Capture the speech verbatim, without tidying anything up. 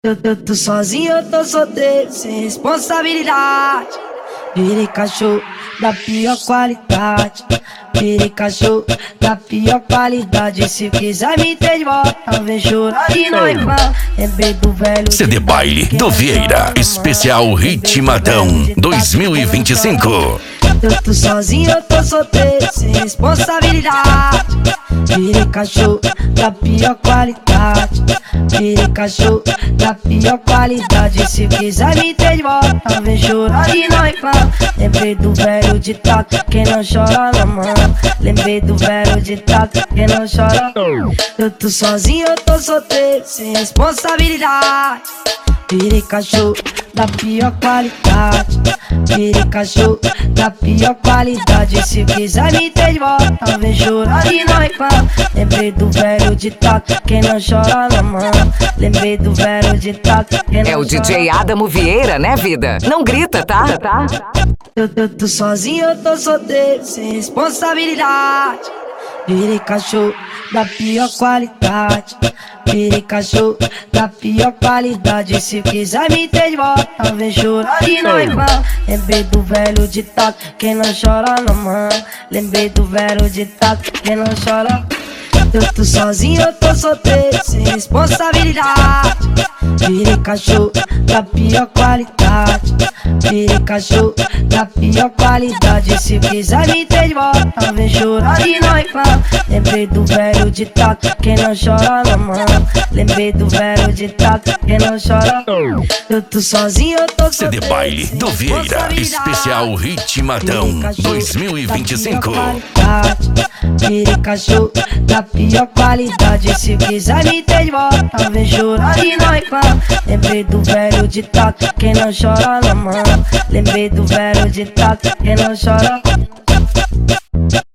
Eu, eu tô sozinho, eu tô solteiro, sem responsabilidade. Virei cachorro da pior qualidade. Virei cachorro da pior qualidade. Se quiser me ter de volta, vem chorar e não reclama. Lembrei do velho C D Baile do Vieira, especial Ritmadão dois mil e vinte e cinco. Eu tô sozinho, eu tô solteiro, sem responsabilidade. Virei cachorro da pior qualidade. Virei cachorro da pior qualidade. Se quiser me ter de volta, vem chorar e não reclama. Lembrei do velho ditado, quem não chora não mama. Lembrei do velho ditado, quem não chora. Eu tô sozinho, eu tô solteiro, sem responsabilidade. Virei cachorro da pior qualidade. Virei cachorro da pior qualidade. Se quiser me ter de volta, vem chorar e não reclama. Lembrei do velho ditado, quem não chora não mama. Lembrei do velho ditado, quem não É o D J chora. Adamo Vieira, né, vida? Não grita, tá? tá? Eu, eu tô sozinho, eu tô solteiro, sem responsabilidade. Virei cachorro da pior qualidade. Virei cachorro da pior qualidade. Se quiser me ter de volta, vem chorar e não reclama. Lembrei do velho ditado, quem não chora não mama. Lembrei do velho ditado, quem não chora. Eu tô sozinho, eu tô solteiro, sem responsabilidade. Virei cachorro da pior qualidade. Virei cachorro da pior qualidade. Se quiser me ter de volta, vem chorar e não reclama. Lembrei do velho ditado, quem não chora não mama. Lembrei do velho ditado, quem não chora. Eu tô sozinho, eu tô C D solteiro, Baile sem do Vieira, responsabilidade. especial Ritmadão dois mil e vinte e cinco. Virei cachorro da pior qualidade. Se quiser me ter de volta, vem chorar e não reclama. Lembrei do velho ditado, quem não chora não mama. Lembrei do velho ditado, quem não chora.